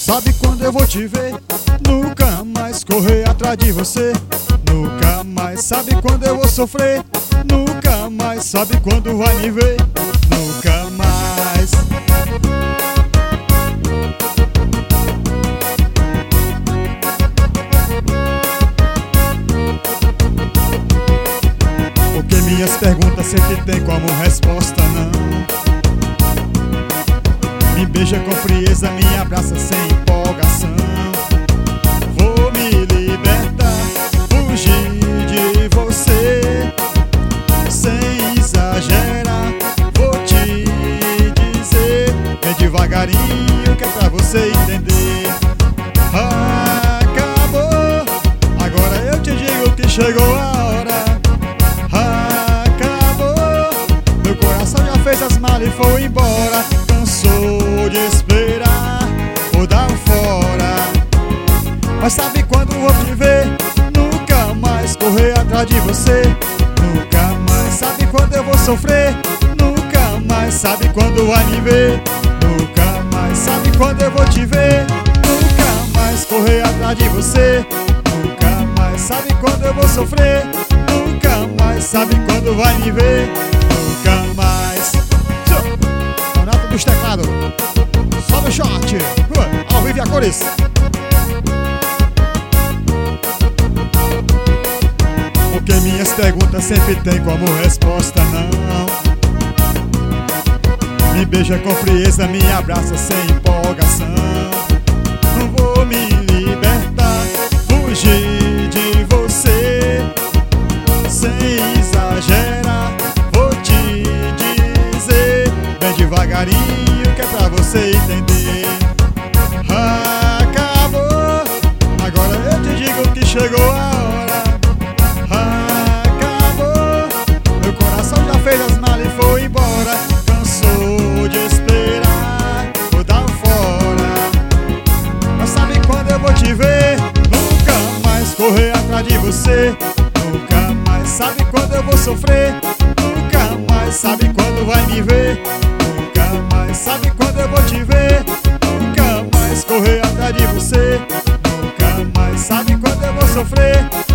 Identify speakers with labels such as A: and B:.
A: Sabe quando eu vou te ver? Nunca mais correr atrás de você. Nunca mais. Sabe quando eu vou sofrer? Nunca mais. Sabe quando vai me ver? Nunca mais. Porque minhas perguntas sempre tem como resposta não. Me beija com frieza, me abraça sem empolgação. Vou me libertar, fugir de você, sem exagerar. Vou te dizer, bem devagarinho, que é pra você entender. Acabou, agora eu te digo que chegou a hora. Acabou, meu coração já fez as malas e foi embora. Cansou de esperar, vou dar um fora. Mas sabe quando vou te ver? Nunca mais correr atrás de você. Nunca mais. Sabe quando eu vou sofrer? Nunca mais. Sabe quando vai me ver? Nunca mais. Sabe quando eu vou te ver? Nunca mais correr atrás de você. Nunca mais. Sabe quando eu vou sofrer? Nunca mais. Sabe quando vai me ver? Nunca mais. Donato dos teclados, sobe o shot, ao vivo e a cores. Porque minhas perguntas sempre tem como resposta não. Me beija com frieza, me abraça sem empolgação. Não vou me libertar, fugir de você, sem exagerar. Vou te dizer, bem devagarinho, que é pra você entender. Acabou, agora eu te digo que chegou a hora. Acabou, meu coração já fez as malas e foi embora. Cansou de esperar, vou dar um fora. Mas sabe quando eu vou te ver? Nunca mais correr atrás de você. Nunca mais. Sabe quando eu vou sofrer? Nunca mais. Sabe quando vai me ver? Nunca mais. Sabe quando eu vou te ver? Nunca mais correr atrás de você. Nunca mais. Sabe quando eu vou sofrer?